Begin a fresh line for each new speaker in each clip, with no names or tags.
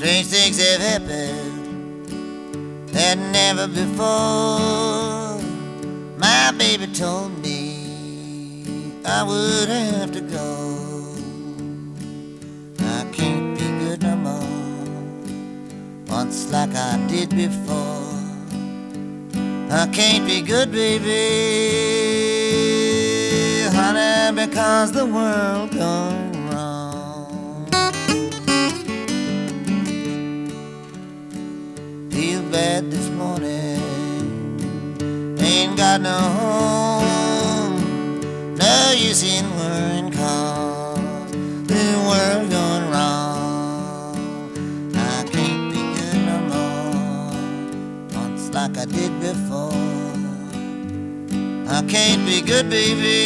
Strange things have happened that never before. My baby told me I would have to go. I can't be good no more, once like I did before. I can't be good, baby, honey, because the world gone wrong. Feel bad this morning, ain't got no home. No use in worrying, cause the world gone wrong. I can't be good no more, once like I did before. I can't be good, baby,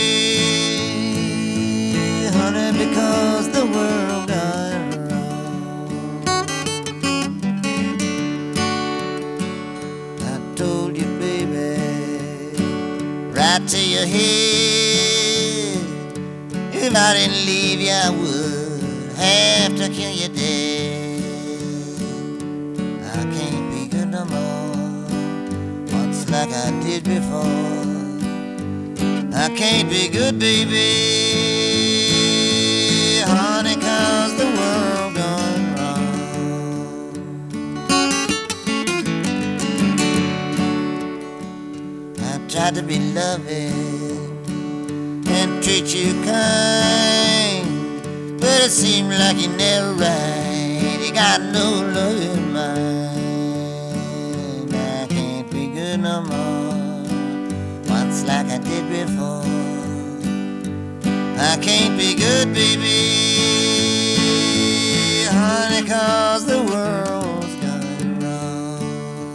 honey, because the world gone wrong. I told you, baby, right to your head, if I didn't leave you, I would have to kill you dead. I can't be good no more, once like I did before. I can't be good, baby, honey, 'cause the world gone wrong. I tried to be loving and treat you kind, but it seemed like you never right. You got no love in mind. I can't be good no more, once like I did before. I can't be good, baby, honey, 'cause the world's gone wrong.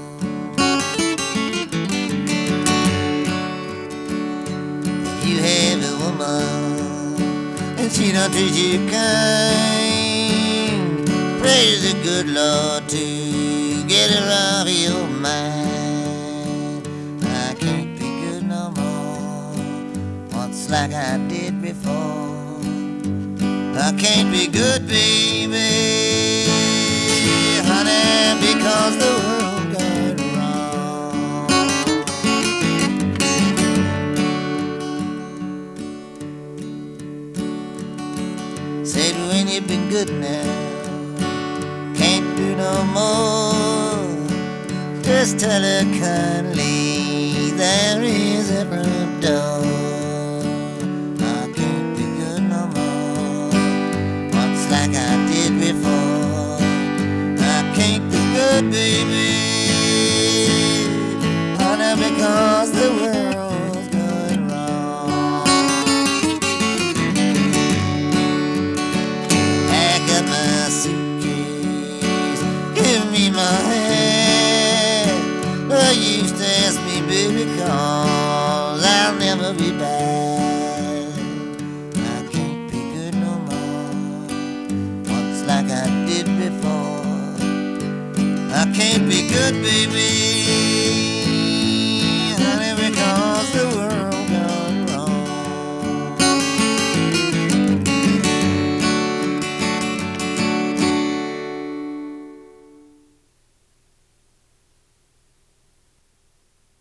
If you have a woman and she don't treat you kind, praise the good Lord to get her off your mind. I can't be good no more, once like I did before. I can't be good, baby, honey, because the world got wrong. Said when you've been good now, can't do no more, just tell her kindly there is a